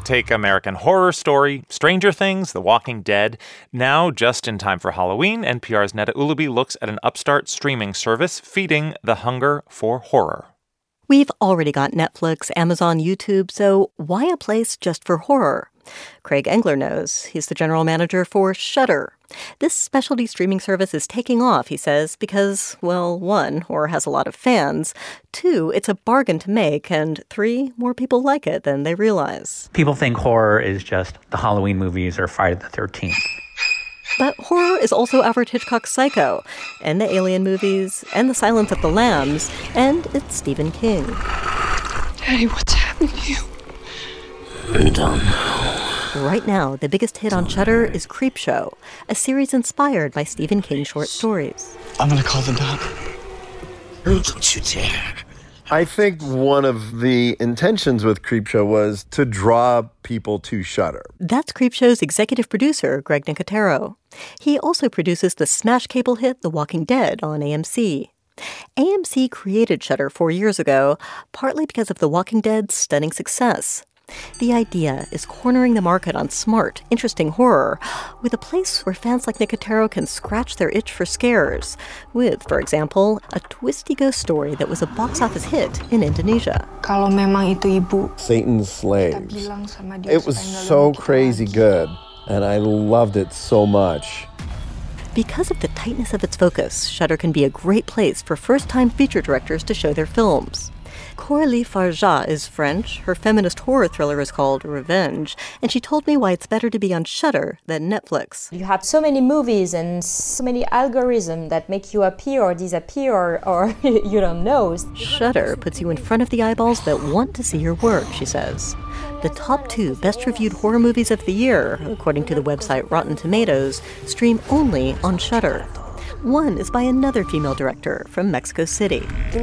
Take American Horror Story, Stranger Things, The Walking Dead. Now, just in time for Halloween, NPR's Neda Ulaby looks at an upstart streaming service feeding the hunger for horror. We've already got Netflix, Amazon, YouTube, so why a place just for horror? Craig Engler knows. He's the general manager for Shudder. This specialty streaming service is taking off, he says, because, well, 1, horror has a lot of fans. 2, it's a bargain to make. And 3, more people like it than they realize. People think horror is just the Halloween movies or Friday the 13th. But horror is also Alfred Hitchcock's Psycho, and the Alien movies, and The Silence of the Lambs, and it's Stephen King. Daddy, what's happened to you? I don't know. Right now, the biggest hit on Shudder is Creepshow, a series inspired by Stephen King's short stories. I'm gonna call the doctor. Don't you dare. I think one of the intentions with Creepshow was to draw people to Shudder. That's Creepshow's executive producer, Greg Nicotero. He also produces the smash cable hit The Walking Dead on AMC. AMC created Shudder 4 years ago, partly because of The Walking Dead's stunning success. The idea is cornering the market on smart, interesting horror, with a place where fans like Nicotero can scratch their itch for scares, with, for example, a twisty ghost story that was a box office hit in Indonesia. Kalau memang itu ibu, Satan's Slaves. It was so crazy good, and I loved it so much. Because of the tightness of its focus, Shudder can be a great place for first-time feature directors to show their films. Coralie Farja is French. Her feminist horror thriller is called Revenge, and she told me why it's better to be on Shudder than Netflix. You have so many movies and so many algorithms that make you appear or disappear or you don't know. Shudder puts you in front of the eyeballs that want to see your work, she says. The top 2 best-reviewed horror movies of the year, according to the website Rotten Tomatoes, stream only on Shudder. One is by another female director from Mexico City.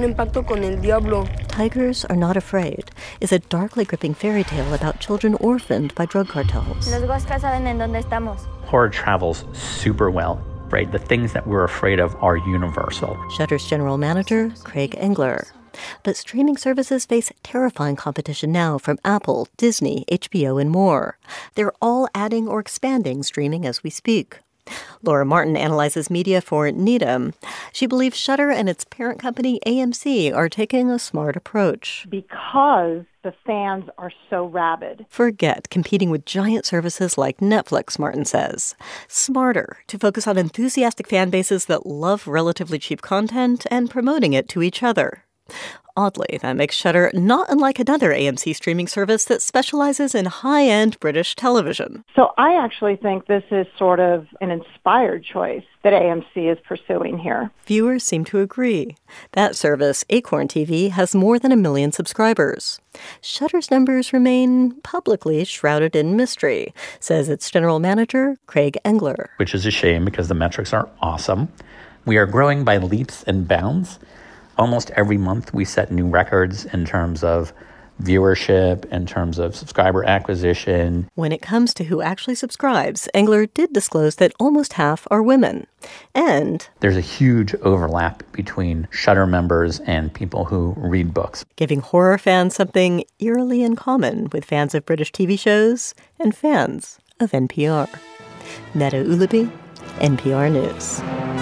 Tigers Are Not Afraid is a darkly gripping fairy tale about children orphaned by drug cartels. Horror travels super well, right? The things that we're afraid of are universal. Shudder's general manager, Craig Engler. But streaming services face terrifying competition now from Apple, Disney, HBO, and more. They're all adding or expanding streaming as we speak. Laura Martin analyzes media for Needham. She believes Shudder and its parent company AMC are taking a smart approach. Because the fans are so rabid. Forget competing with giant services like Netflix, Martin says. Smarter to focus on enthusiastic fan bases that love relatively cheap content and promoting it to each other. Oddly, that makes Shudder not unlike another AMC streaming service that specializes in high-end British television. So I actually think this is sort of an inspired choice that AMC is pursuing here. Viewers seem to agree. That service, Acorn TV, has more than 1 million subscribers. Shudder's numbers remain publicly shrouded in mystery, says its general manager, Craig Engler. Which is a shame because the metrics are awesome. We are growing by leaps and bounds. Almost every month we set new records in terms of viewership, in terms of subscriber acquisition. When it comes to who actually subscribes, Engler did disclose that almost half are women. And there's a huge overlap between Shudder members and people who read books, giving horror fans something eerily in common with fans of British TV shows and fans of NPR. Neda Ulaby, NPR News.